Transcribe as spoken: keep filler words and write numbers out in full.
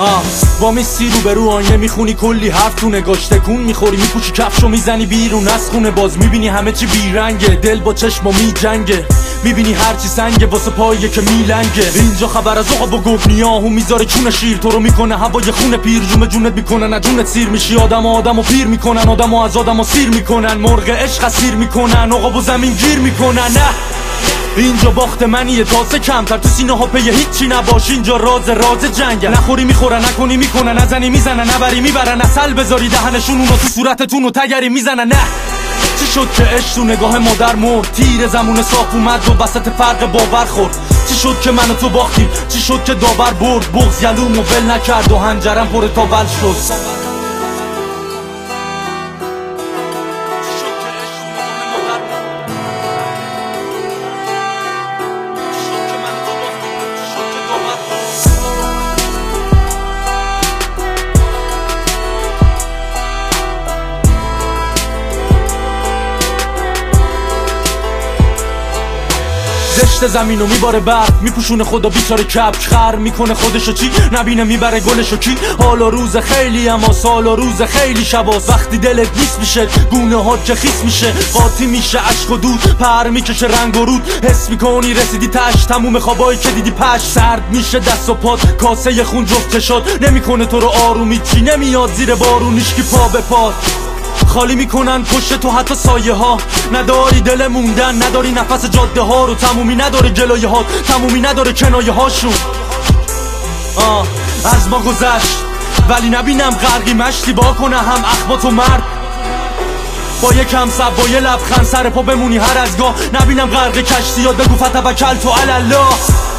آه با میسی رو به رو آینه میخونی کلی حرف تو نگاش تکون میخوری میپوشی کفشو میزنی بیرون از خونه باز میبینی همه چی بیرنگه دل با چشم و میجنگه میبینی هرچی سنگه واسه پاییه که میلنگه اینجا خبر از عقب و گفنیاهو میذاره چون شیر تو رو میکنه هوای خون پیر جون جونت میکنن جونت سیر میشی آدم آدمو پیر میکنن آدمو از آدمو سیر میکنن مرغ عشق اسیر میکنن عقب و زمین گیر میکنن نه اینجا باخت منیه تازه کمتر تو سینه ها پیه هیچی نباش اینجا راز راز جنگه نخوری میخورن نکنی میکنن نزنی میزنن نبری میبرن اصل بذاری دهنشون اونو تو صورتتون و تگری میزنن نه چی شد که عشق تو نگاه مادر مرد تیر زمون صاف اومد و وسط فرق باور خورد چی شد که من و تو باختیم چی شد که داور برد بغض یلومو ول نکرد و هنجرم پر تاول شد زشت زمینو میباره برف میپوشونه خدا بیچاره کپک خر میکنه خودشو چی نبینه میبره گلشو کی حالا روز خیلی اما سال و روز خیلی شباست وقتی دلت نیست میشه گونه هات که خیس میشه قاطی میشه عشق و دود پر میکشه رنگ و رود حس میکنی رسیدی تش تموم خوابایی که دیدی پش سرد میشه دست و پات کاسه خون جفت شد نمیکنه تو رو آرومی چی نمیاد زیر بارون هیچکی پا به پا خالی میکنن پشت تو حتی سایه ها نداری دل موندن نداری نفس جاده ها رو تمومی نداره جلوی ها تمومی نداره کنایه هاشون آه از ما گذشت ولی نبینم غرقی مشتی با کنه هم اخبات و مرد با یکم سب با یه لبخند سر پا بمونی هر از گاه نبینم غرق کشتی یاد بگو فتوکل تو علی الله